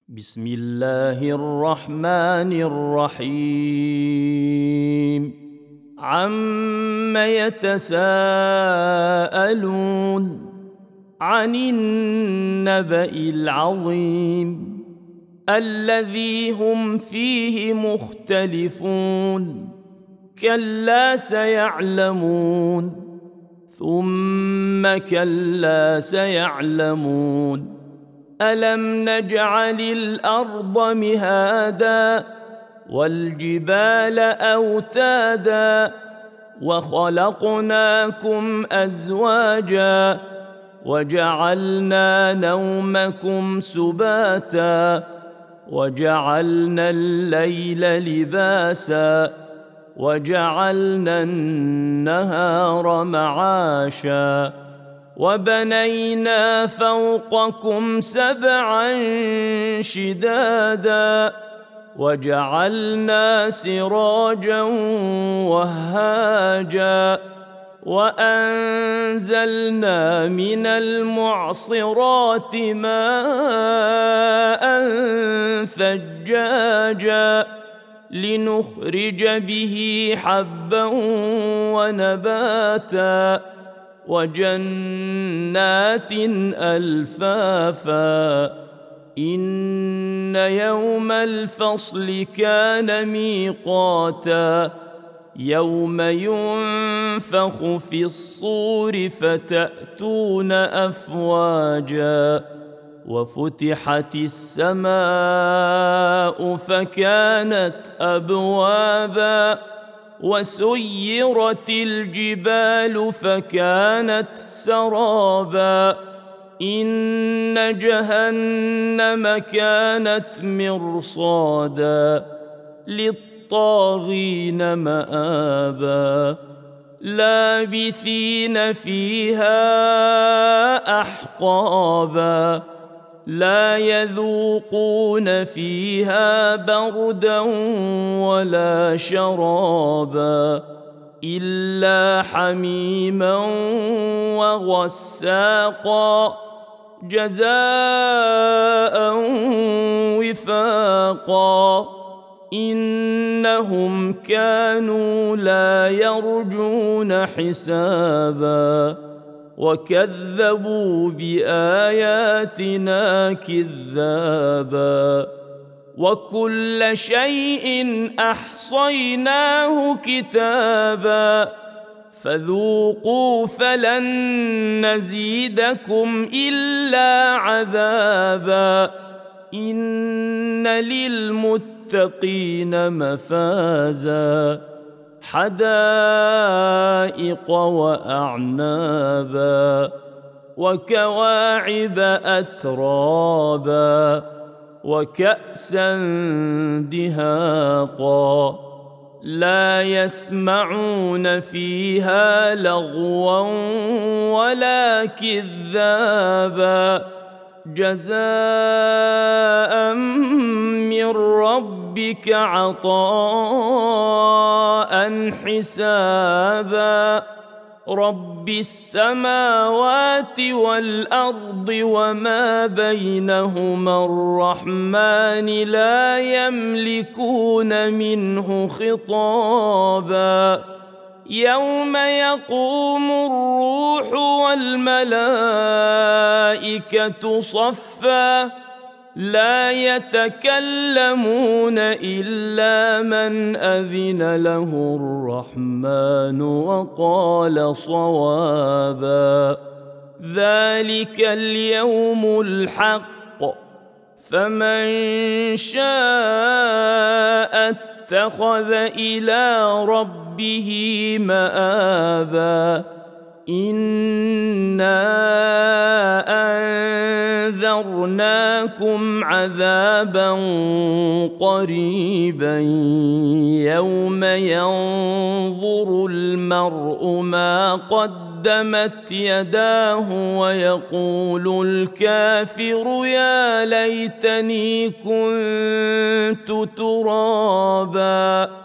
بسم الله الرحمن الرحيم عم يتساءلون عن النبأ العظيم الذي هم فيه مختلفون كلا سيعلمون ثم كلا سيعلمون ألم نجعل الأرض مهادا والجبال أوتادا وخلقناكم أزواجا وجعلنا نومكم سباتا وجعلنا الليل لباسا وجعلنا النهار معاشا وبنينا فوقكم سبعا شدادا وجعلنا سراجا وهاجا وأنزلنا من المعصرات ماء ثجاجا لنخرج به حبا ونباتا وجنات ألفافا إن يوم الفصل كان ميقاتا يوم ينفخ في الصور فتأتون أفواجا وفتحت السماء فكانت أبوابا وسيرت الجبال فكانت سرابا إن جهنم كانت مرصادا للطاغين مآبا لابثين فيها أحقابا لا يذوقون فيها بردا ولا شرابا إلا حميما وغساقا جزاء وفاقا إنهم كانوا لا يرجون حسابا وكذبوا بآياتنا كذابا وكل شيء أحصيناه كتابا فذوقوا فلن نزيدكم إلا عذابا إن للمتقين مفازا حدائق وأعنابا وكواعب أترابا وكأسا دهاقا لا يسمعون فيها لغوا ولا كذابا جزاء من ربك عطاء حسابا رب السماوات والأرض وما بينهما الرحمن لا يملكون منه خطابا يوم يقوم الروح والملائكة صفا لا يتكلمون إلا من أذن له الرحمن وقال صوابا ذلك اليوم الحق فمن شاء اتخذ إلى ربه مآبا إنا أنذرناكم عذابا قريبا يوم ينظر المرء ما قدمت يداه ويقول الكافر يا ليتني كنت ترابا